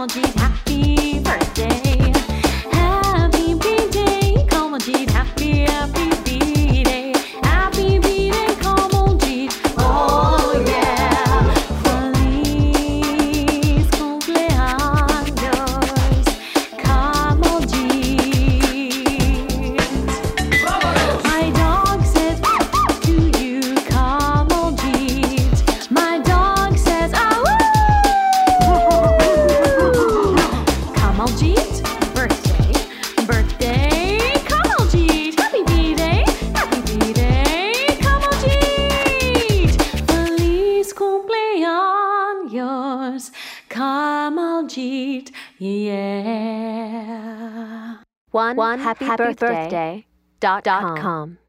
Kamaljit, happy birthday. Happy birthday, Kamaljit, happy birthday. Happy birthday, Kamaljit, oh yeah. Feliz cumpleaños, Kamaljit. My dog says to you, Kamaljit. My dog says, Kamaljit, birthday, Kamaljit, happy birthday, Kamaljit. Feliz cumpleaños, Kamaljit, yeah. One happy birthday.com.